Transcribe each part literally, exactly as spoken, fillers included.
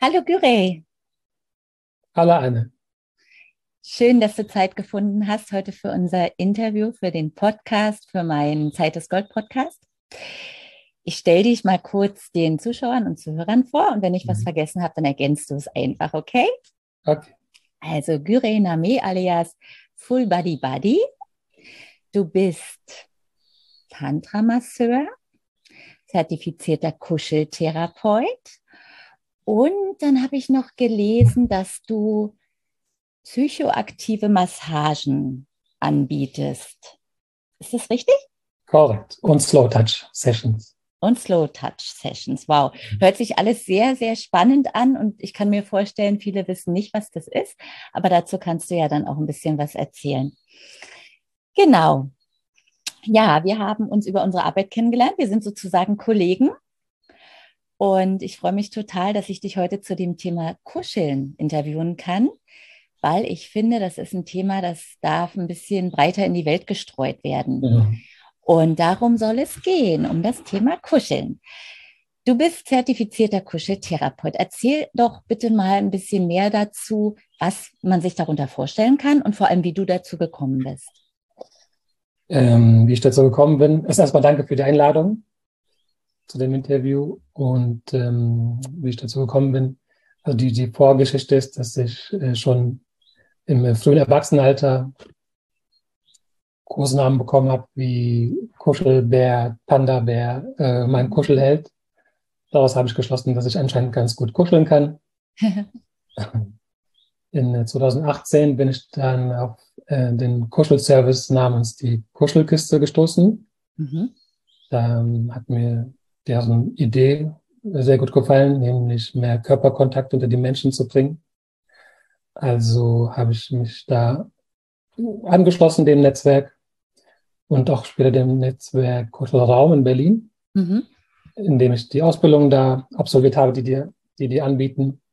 Hallo Gürey, Alle eine. schön, dass du Zeit gefunden hast heute für unser Interview, für den Podcast, für meinen Zeit ist Gold Podcast. Ich stelle dich mal kurz den Zuschauern und Zuhörern vor und wenn ich was Mhm. vergessen habe, dann ergänzt du es einfach, okay? Okay. Also Gürey Name alias Full Body Buddy, du bist Tantra-Masseur, zertifizierter Kuscheltherapeut und dann habe ich noch gelesen, dass du psychoaktive Massagen anbietest. Ist das richtig? Korrekt. Und Slow Touch Sessions. Und Slow Touch Sessions. Wow. Hört sich alles sehr, sehr spannend an und ich kann mir vorstellen, viele wissen nicht, was das ist, aber dazu kannst du ja dann auch ein bisschen was erzählen. Genau. Ja, wir haben uns über unsere Arbeit kennengelernt. Wir sind sozusagen Kollegen und ich freue mich total, dass ich dich heute zu dem Thema Kuscheln interviewen kann, weil ich finde, das ist ein Thema, das darf ein bisschen breiter in die Welt gestreut werden. Mhm. Und darum soll es gehen, um das Thema Kuscheln. Du bist zertifizierter Kuscheltherapeut. Erzähl doch bitte mal ein bisschen mehr dazu, was man sich darunter vorstellen kann und vor allem, wie du dazu gekommen bist. Ähm, wie ich dazu gekommen bin, ist erstmal danke für die Einladung zu dem Interview und ähm, wie ich dazu gekommen bin. Also die, die Vorgeschichte ist, dass ich äh, schon im äh, frühen Erwachsenenalter Kosenamen bekommen habe wie Kuschelbär, Panda-Bär, äh, mein Kuschelheld. Daraus habe ich geschlossen, dass ich anscheinend ganz gut kuscheln kann. In zwanzig achtzehn bin ich dann auf äh, den Kuschelservice namens die Kuschelkiste gestoßen. Mhm. Da ähm, hat mir deren Idee sehr gut gefallen, nämlich mehr Körperkontakt unter die Menschen zu bringen. Also habe ich mich da angeschlossen, dem Netzwerk und auch später dem Netzwerk Kuschelraum in Berlin, Mhm. in dem ich die Ausbildung da absolviert habe, die die, die, die anbieten.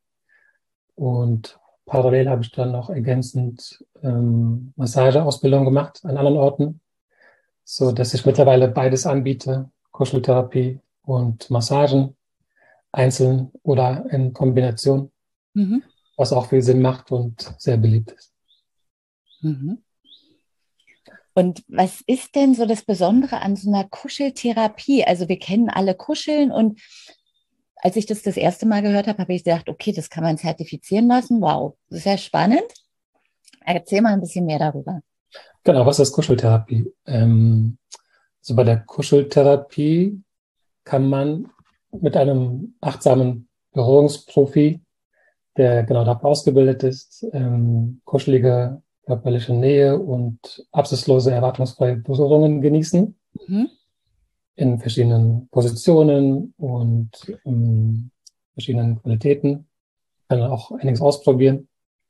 Und parallel habe ich dann noch ergänzend ähm, Massageausbildung gemacht an anderen Orten, so dass ich mittlerweile beides anbiete, Kuscheltherapie und Massagen, einzeln oder in Kombination, Mhm. was auch viel Sinn macht und sehr beliebt ist. Mhm. Und was ist denn so das Besondere an so einer Kuscheltherapie? Also wir kennen alle Kuscheln und als ich das das erste Mal gehört habe, habe ich gedacht, okay, das kann man zertifizieren lassen. Wow, das ist ja spannend. Erzähl mal ein bisschen mehr darüber. Genau, was ist Kuscheltherapie? Ähm, also bei der Kuscheltherapie kann man mit einem achtsamen Berührungsprofi, der genau dafür ausgebildet ist, ähm, kuschelige körperliche Nähe und absichtsslose, erwartungsfreie Berührungen genießen Mhm. in verschiedenen Positionen und ähm, verschiedenen Qualitäten. Kann man auch einiges ausprobieren.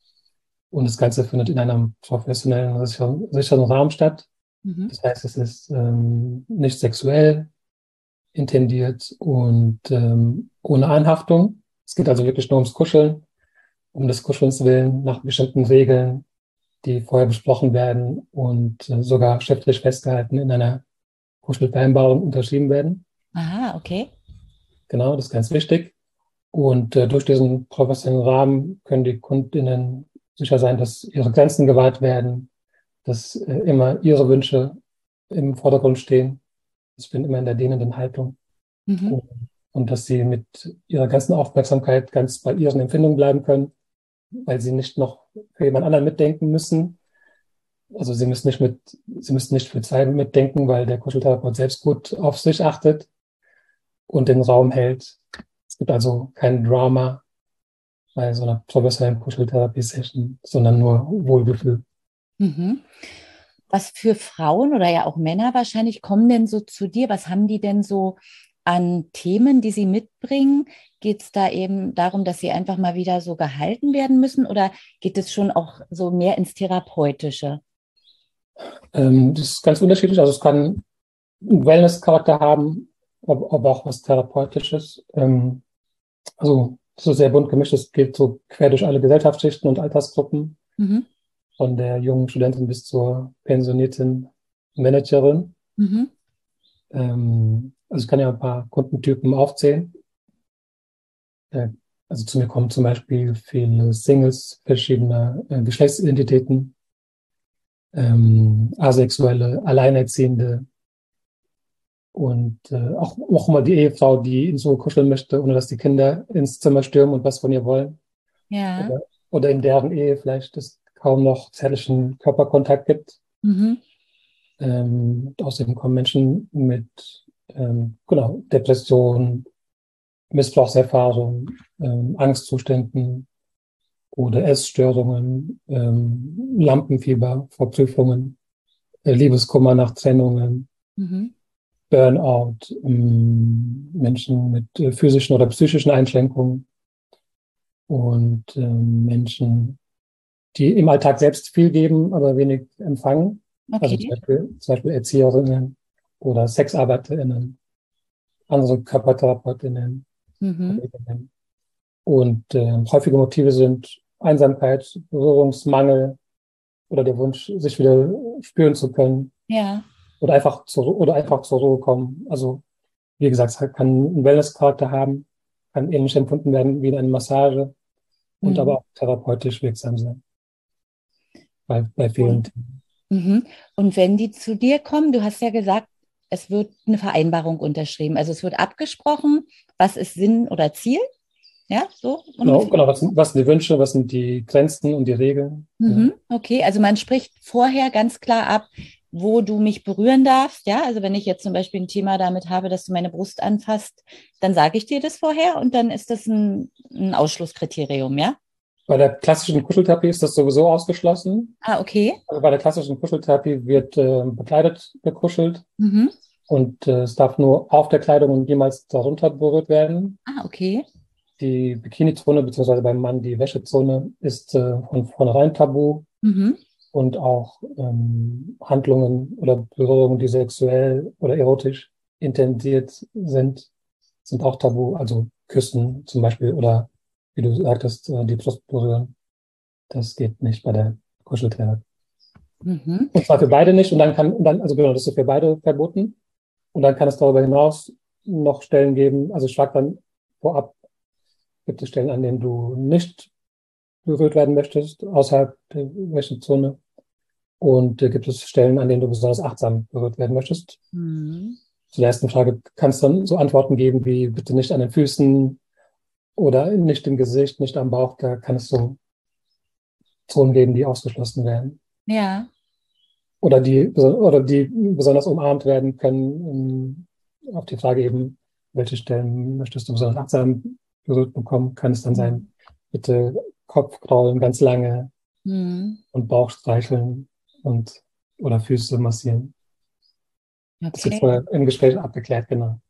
Und das Ganze findet in einem professionellen, sicheren, sicheren Rahmen statt. Mhm. Das heißt, es ist ähm, nicht sexuell intendiert und ähm, ohne Anhaftung. Es geht also wirklich nur ums Kuscheln, um des Kuschelns willen, nach bestimmten Regeln, die vorher besprochen werden und äh, sogar schriftlich festgehalten in einer Kuschelvereinbarung unterschrieben werden. Aha, okay. Genau, das ist ganz wichtig. Und äh, durch diesen professionellen Rahmen können die Kundinnen sicher sein, dass ihre Grenzen gewahrt werden, dass äh, immer ihre Wünsche im Vordergrund stehen. Ich bin immer in der dienenden Haltung Mhm. und, und dass sie mit ihrer ganzen Aufmerksamkeit ganz bei ihren Empfindungen bleiben können, weil sie nicht noch für jemand anderen mitdenken müssen. Also sie müssen nicht mit, sie müssen nicht für zwei mitdenken, weil der Kuscheltherapeut selbst gut auf sich achtet und den Raum hält. Es gibt also kein Drama bei so einer professionellen Kuscheltherapie-Session, sondern nur Wohlgefühl. Mhm. Was für Frauen oder ja auch Männer wahrscheinlich kommen denn so zu dir? Was haben die denn so an Themen, die sie mitbringen? Geht es da eben darum, dass sie einfach mal wieder so gehalten werden müssen oder geht es schon auch so mehr ins Therapeutische? Ähm, das ist ganz unterschiedlich. Also es kann einen Wellness-Charakter haben, aber, aber auch was Therapeutisches. Ähm, also so sehr bunt gemischt. Es geht so quer durch alle Gesellschaftsschichten und Altersgruppen, Mhm. von der jungen Studentin bis zur pensionierten Managerin. Mhm. Ähm, also ich kann ja ein paar Kundentypen aufzählen. Äh, Also zu mir kommen zum Beispiel viele Singles verschiedener äh, Geschlechtsidentitäten, ähm, Asexuelle, Alleinerziehende und äh, auch, auch mal die Ehefrau, die in so kuscheln möchte, ohne dass die Kinder ins Zimmer stürmen und was von ihr wollen. Ja. Oder, oder in deren Ehe vielleicht es kaum noch zärtlichen Körperkontakt gibt. Mhm. Ähm, außerdem kommen Menschen mit ähm, genau, Depressionen, Missbrauchserfahrungen, ähm, Angstzuständen oder Essstörungen, ähm, Lampenfieber vor Prüfungen, äh, Liebeskummer nach Trennungen, Mhm. Burnout, ähm, Menschen mit äh, physischen oder psychischen Einschränkungen und ähm, Menschen, die im Alltag selbst viel geben, aber wenig empfangen. Also zum Okay. Beispiel, zum Beispiel Erzieherinnen oder Sexarbeiterinnen, andere Körpertherapeutinnen, Mhm. Kolleginnen. Und äh, häufige Motive sind Einsamkeit, Berührungsmangel oder der Wunsch, sich wieder spüren zu können Ja. oder einfach zur, oder einfach zur Ruhe kommen. Also, wie gesagt, es kann einen Wellness-Charakter haben, kann ähnlich empfunden werden wie eine Massage und aber Mhm. auch therapeutisch wirksam sein bei, bei vielen Und, Themen. mhm. Und wenn die zu dir kommen, du hast ja gesagt, es wird eine Vereinbarung unterschrieben. Also es wird abgesprochen, was ist Sinn oder Ziel. Ja, so Genau, ungefähr. genau, was sind, was sind die Wünsche, was sind die Grenzen und die Regeln? Ja. Mhm. Okay, also man spricht vorher ganz klar ab, wo du mich berühren darfst. Ja, also wenn ich jetzt zum Beispiel ein Thema damit habe, dass du meine Brust anfasst, dann sage ich dir das vorher und dann ist das ein, ein Ausschlusskriterium, ja? Bei der klassischen Kuscheltherapie ist das sowieso ausgeschlossen. Ah, okay. Also bei der klassischen Kuscheltherapie wird äh, bekleidet gekuschelt Mhm. und äh, es darf nur auf der Kleidung und niemals darunter berührt werden. Ah, okay. Die Bikini-Zone, beziehungsweise beim Mann die Wäschezone, ist äh, von vornherein tabu Mhm. und auch ähm, Handlungen oder Berührungen, die sexuell oder erotisch intensiert sind, sind auch tabu. Also Küssen zum Beispiel oder wie du sagtest, äh, die Brust berühren. Das geht nicht bei der Kuscheltherapie. Mhm. Und zwar für beide nicht. Und dann kann, und dann, also genau, das ist für beide verboten. Und dann kann es darüber hinaus noch Stellen geben. Also ich frage dann vorab, gibt es Stellen, an denen du nicht berührt werden möchtest, außerhalb der Wäschezone? Und äh, gibt es Stellen, an denen du besonders achtsam berührt werden möchtest? Mhm. Zu der ersten Frage kannst du dann so Antworten geben wie bitte nicht an den Füßen oder nicht im Gesicht, nicht am Bauch. Da kann es so Zonen geben, die ausgeschlossen werden. Ja. Oder die, oder die besonders umarmt werden können. Um, auf die Frage eben, welche Stellen möchtest du besonders achtsam berührt bekommen, kann es dann sein, Mhm. bitte Kopf kraulen ganz lange Mhm. und Bauch streicheln und oder Füße massieren. Das wird Okay. vorher im Gespräch abgeklärt, genau.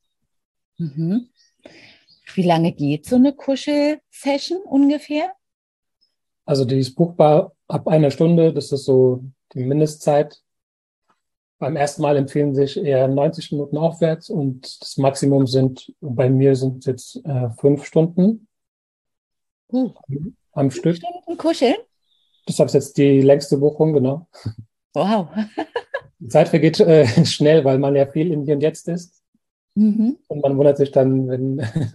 Mhm. Wie lange geht so eine Kuschelsession ungefähr? Also die ist buchbar ab einer Stunde, das ist so die Mindestzeit. Beim ersten Mal empfehlen sich eher neunzig Minuten aufwärts und das Maximum sind, bei mir sind es jetzt äh, fünf Stunden Uh, am fünf Stück. Stunden kuscheln? Deshalb ist jetzt die längste Buchung, genau. Wow. Die Zeit vergeht äh, schnell, weil man ja viel im Hier und Jetzt ist. Mhm. Und man wundert sich dann, wenn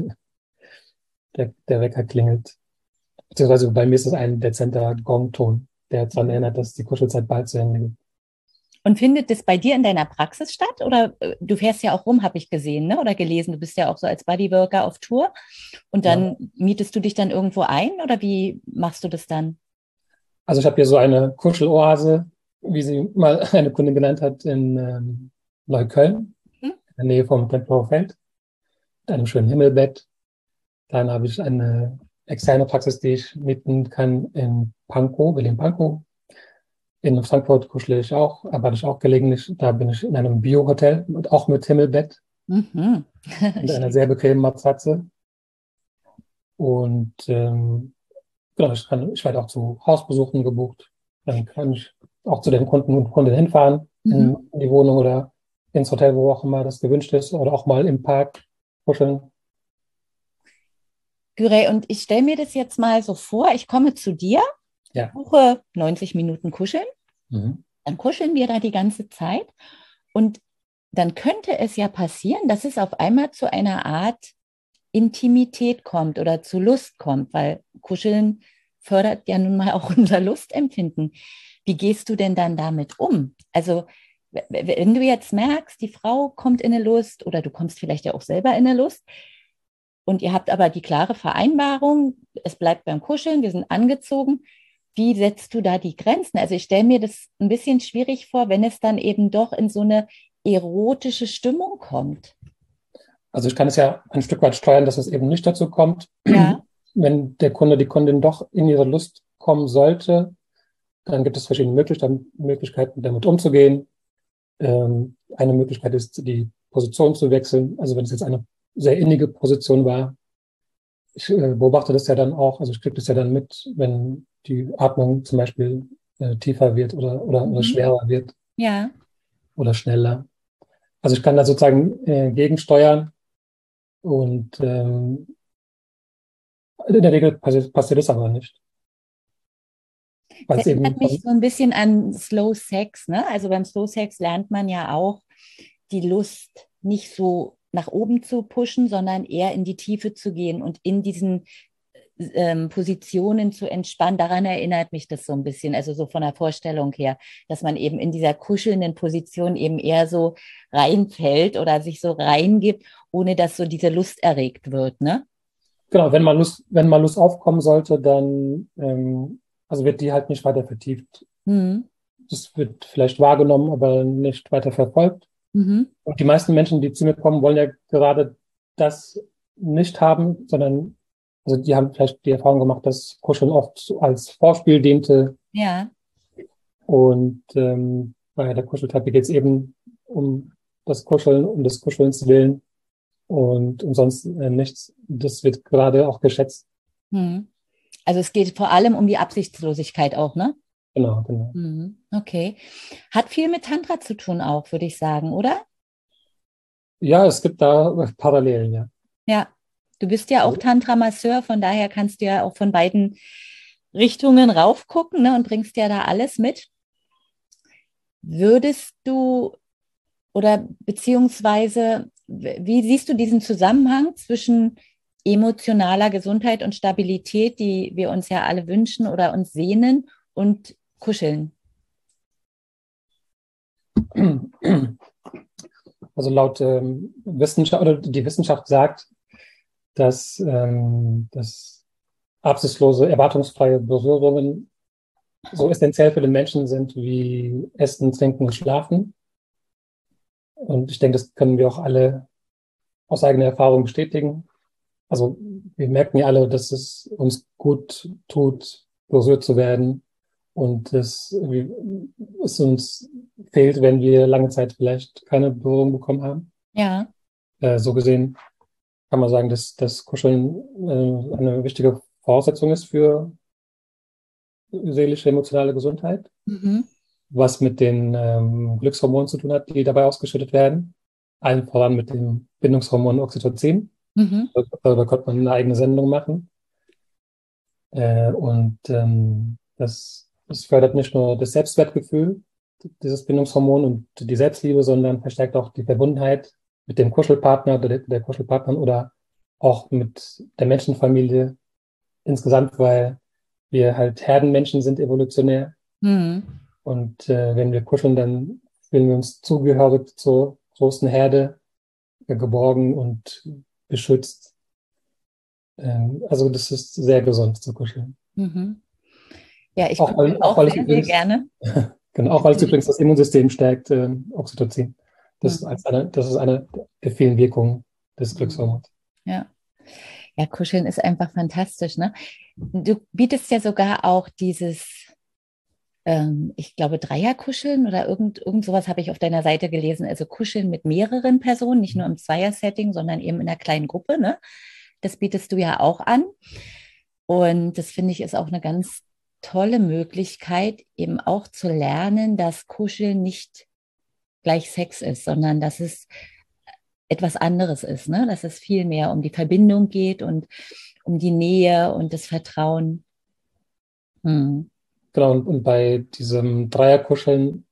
der, der Wecker klingelt. Beziehungsweise bei mir ist es ein dezenter Gongton, der daran erinnert, dass die Kuschelzeit bald zu Ende geht. Und findet das bei dir in deiner Praxis statt? Oder äh, du fährst ja auch rum, habe ich gesehen, ne? Oder gelesen. Du bist ja auch so als Bodyworker auf Tour. Und Ja. dann mietest du dich dann irgendwo ein oder wie machst du das dann? Also ich habe hier so eine Kuscheloase, wie sie mal eine Kundin genannt hat, in ähm, Neukölln, Hm? in der Nähe vom Tempelhofer Feld, mit einem schönen Himmelbett. Dann habe ich eine externe Praxis, die ich mieten kann in Pankow, Berlin-Pankow. In Frankfurt kuschle ich auch, arbeite ich auch gelegentlich. Da bin ich in einem Bio-Hotel und auch mit Himmelbett Mhm. und einer Schön. sehr bequemen Matratze. Und ähm, genau, ich, kann, ich werde auch zu Hausbesuchen gebucht. Dann kann ich auch zu den Kunden und Kundinnen hinfahren, in, Mhm. in die Wohnung oder ins Hotel, wo auch immer das gewünscht ist, oder auch mal im Park kuscheln. Gürey, und ich stelle mir das jetzt mal so vor, ich komme zu dir, Ja. buche neunzig Minuten kuscheln, Mhm. dann kuscheln wir da die ganze Zeit und dann könnte es ja passieren, dass es auf einmal zu einer Art Intimität kommt oder zu Lust kommt, weil Kuscheln fördert ja nun mal auch unser Lustempfinden. Wie gehst du denn dann damit um? Also wenn du jetzt merkst, die Frau kommt in eine Lust oder du kommst vielleicht ja auch selber in eine Lust und ihr habt aber die klare Vereinbarung, es bleibt beim Kuscheln, wir sind angezogen. Wie setzt du da die Grenzen? Also ich stelle mir das ein bisschen schwierig vor, wenn es dann eben doch in so eine erotische Stimmung kommt. Also ich kann es ja ein Stück weit steuern, dass es eben nicht dazu kommt. Ja. Wenn der Kunde, die Kundin doch in ihre Lust kommen sollte, dann gibt es verschiedene Möglichkeiten, damit umzugehen. Ähm, eine Möglichkeit ist, die Position zu wechseln. Also wenn es jetzt eine sehr innige Position war, ich äh, beobachte das ja dann auch, also ich kriege das ja dann mit, wenn die Atmung zum Beispiel äh, tiefer wird oder, oder, oder Mhm. schwerer wird Ja. oder schneller. Also ich kann da sozusagen äh, gegensteuern und ähm, in der Regel passiert, passiert das aber nicht. Weil Das es eben erinnert mich von, so ein bisschen an Slow Sex, ne? Also beim Slow Sex lernt man ja auch, die Lust nicht so nach oben zu pushen, sondern eher in die Tiefe zu gehen und in diesen ähm, Positionen zu entspannen. Daran erinnert mich das so ein bisschen, also so von der Vorstellung her, dass man eben in dieser kuschelnden Position eben eher so reinfällt oder sich so reingibt, ohne dass so diese Lust erregt wird, ne? genau, wenn mal Lust, wenn mal Lust aufkommen sollte, dann ähm, also wird die halt nicht weiter vertieft. Mhm. Das wird vielleicht wahrgenommen, aber nicht weiter verfolgt. Mhm. Und die meisten Menschen, die zu mir kommen, wollen ja gerade das nicht haben, sondern also die haben vielleicht die Erfahrung gemacht, dass Kuscheln oft als Vorspiel diente. Ja. Und ähm, bei der Kuscheltherapie geht es eben um das Kuscheln, um des Kuschelns willen und umsonst äh, nichts. Das wird gerade auch geschätzt. Mhm. Also es geht vor allem um die Absichtslosigkeit auch, ne? Genau, genau. Mhm. Okay. Hat viel mit Tantra zu tun auch, würde ich sagen, oder? Ja, es gibt da Parallelen, ja. Ja. Du bist ja auch Also, Tantra-Masseur, von daher kannst du ja auch von beiden Richtungen raufgucken, ne, und bringst ja da alles mit. Würdest du oder beziehungsweise, wie siehst du diesen Zusammenhang zwischen emotionaler Gesundheit und Stabilität, die wir uns ja alle wünschen oder uns sehnen, und Kuscheln? also laut ähm, Wissenschaft oder die Wissenschaft sagt, dass, ähm, dass absichtslose, erwartungsfreie Berührungen so essentiell für den Menschen sind wie Essen, Trinken und Schlafen. Und ich denke, das können wir auch alle aus eigener Erfahrung bestätigen. Also wir merken ja alle, dass es uns gut tut, berührt zu werden und es, es uns fehlt, wenn wir lange Zeit vielleicht keine Berührung bekommen haben. Ja. Äh, so gesehen kann man sagen, dass das Kuscheln äh, eine wichtige Voraussetzung ist für seelische, emotionale Gesundheit, Mhm. was mit den ähm, Glückshormonen zu tun hat, die dabei ausgeschüttet werden. Allen voran mit dem Bindungshormon Oxytocin. Mhm. Darüber könnte man eine eigene Sendung machen. Äh, und ähm, das, das fördert nicht nur das Selbstwertgefühl, dieses Bindungshormon und die Selbstliebe, sondern verstärkt auch die Verbundenheit mit dem Kuschelpartner oder der, der Kuschelpartnerin oder auch mit der Menschenfamilie insgesamt, weil wir halt Herdenmenschen sind evolutionär. Mhm. Und äh, wenn wir kuscheln, dann fühlen wir uns zugehörig zur großen Herde, äh, geborgen und beschützt. Ähm, also das ist sehr gesund zu kuscheln. Mhm. Ja, ich Auch kuschel weil, auch auch weil es sehr, sehr übrigens, gerne. genau, auch weil es übrigens das Immunsystem stärkt, äh, Oxytocin. Das ist Mhm. als eine, das ist eine der vielen Wirkungen des Mhm. Glückshormons. Ja. Ja, Kuscheln ist einfach fantastisch, ne? Du bietest ja sogar auch dieses, ähm, ich glaube, Dreierkuscheln oder irgend, irgend sowas habe ich auf deiner Seite gelesen. Also Kuscheln mit mehreren Personen, nicht nur im Zweier-Setting, sondern eben in einer kleinen Gruppe, ne? Das bietest du ja auch an. Und das finde ich ist auch eine ganz tolle Möglichkeit, eben auch zu lernen, dass Kuscheln nicht gleich Sex ist, sondern dass es etwas anderes ist, ne? Dass es viel mehr um die Verbindung geht und um die Nähe und das Vertrauen. Hm. Genau, und, und bei diesem Dreierkuscheln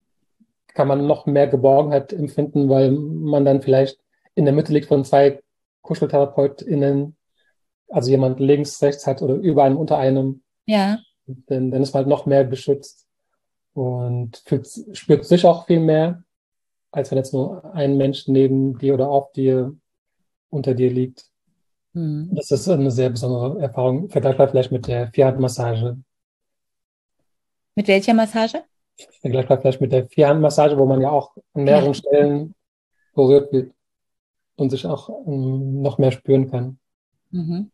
kann man noch mehr Geborgenheit empfinden, weil man dann vielleicht in der Mitte liegt von zwei KuscheltherapeutInnen, also jemand links, rechts hat oder über einem, unter einem, Ja. dann, dann ist man halt noch mehr geschützt und fühlt, spürt sich auch viel mehr, als wenn jetzt nur ein Mensch neben dir oder auf dir, unter dir liegt. Hm. Das ist eine sehr besondere Erfahrung. Vergleichbar vielleicht mit der Vierhandmassage. Mit welcher Massage? Vergleichbar vielleicht mit der Vierhandmassage, wo man ja auch an Ja. mehreren Stellen berührt wird und sich auch ähm, noch mehr spüren kann. Mhm.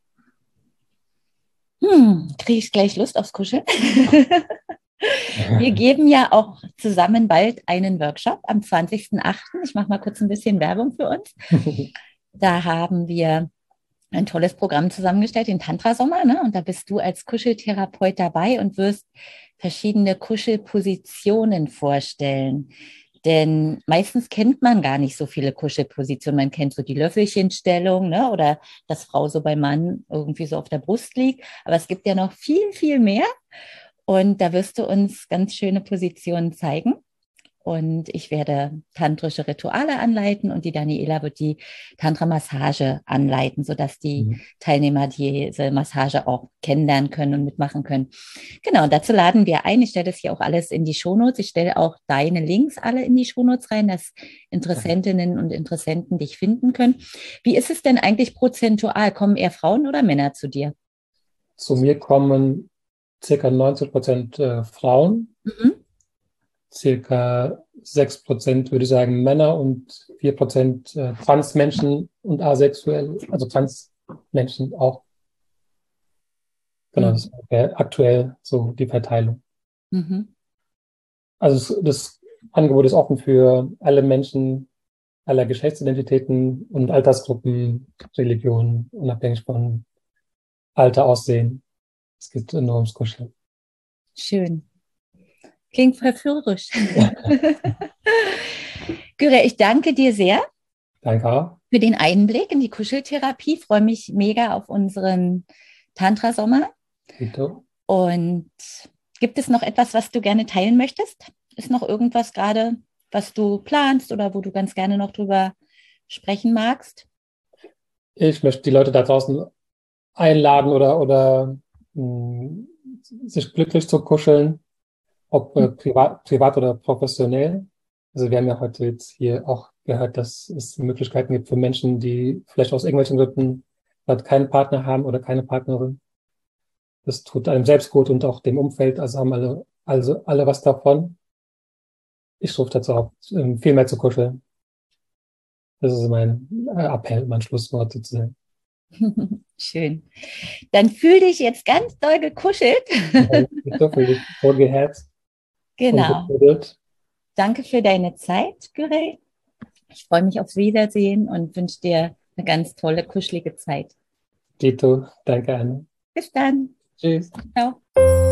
Hm, kriege ich gleich Lust aufs Kuscheln? Wir geben ja auch zusammen bald einen Workshop am zwanzigsten achten Ich mache mal kurz ein bisschen Werbung für uns. Da haben wir ein tolles Programm zusammengestellt, den Tantra-Sommer, ne? Und da bist du als Kuscheltherapeut dabei und wirst verschiedene Kuschelpositionen vorstellen. Denn meistens kennt man gar nicht so viele Kuschelpositionen. Man kennt so die Löffelchenstellung, ne? Oder dass Frau so beim Mann irgendwie so auf der Brust liegt. Aber es gibt ja noch viel, viel mehr. Und da wirst du uns ganz schöne Positionen zeigen. Und ich werde tantrische Rituale anleiten und die Daniela wird die Tantra-Massage anleiten, sodass die Mhm. Teilnehmer diese Massage auch kennenlernen können und mitmachen können. Genau, und dazu laden wir ein. Ich stelle das hier auch alles in die Shownotes. Ich stelle auch deine Links alle in die Shownotes rein, dass Interessentinnen und Interessenten dich finden können. Wie ist es denn eigentlich prozentual? Kommen eher Frauen oder Männer zu dir? Zu mir kommen circa neunzig Prozent äh, Frauen, Mhm. circa sechs Prozent würde ich sagen Männer und vier Prozent äh, Transmenschen und asexuell, also Transmenschen auch. Genau, das Mhm. wäre aktuell so die Verteilung. Mhm. Also es, das Angebot ist offen für alle Menschen aller Geschlechtsidentitäten und Altersgruppen, Religionen, unabhängig von Alter, Aussehen. Es geht nur ums Kuscheln. Schön. Klingt verführerisch. Gyre, ich danke dir sehr Danke auch. für den Einblick in die Kuscheltherapie. Ich freue mich mega auf unseren Tantra-Sommer. Dito. Und gibt es noch etwas, was du gerne teilen möchtest? Ist noch irgendwas gerade, was du planst oder wo du ganz gerne noch drüber sprechen magst? Ich möchte die Leute da draußen einladen oder, oder mh, sich glücklich zu kuscheln, ob äh, privat, privat oder professionell. Also wir haben ja heute jetzt hier auch gehört, dass es Möglichkeiten gibt für Menschen, die vielleicht aus irgendwelchen Gründen gerade keinen Partner haben oder keine Partnerin. Das tut einem selbst gut und auch dem Umfeld, also haben alle, also alle was davon. Ich rufe dazu auf, ähm, viel mehr zu kuscheln. Das ist mein äh, Appell, mein Schlusswort sozusagen. Schön. Dann fühl dich jetzt ganz doll gekuschelt. Ich hoffe, ich vorgeherzt und Genau. gebuddelt. Danke für deine Zeit, Gyre. Ich freue mich aufs Wiedersehen und wünsche dir eine ganz tolle, kuschelige Zeit. Dito, danke, Anne. Bis dann. Tschüss. Ciao.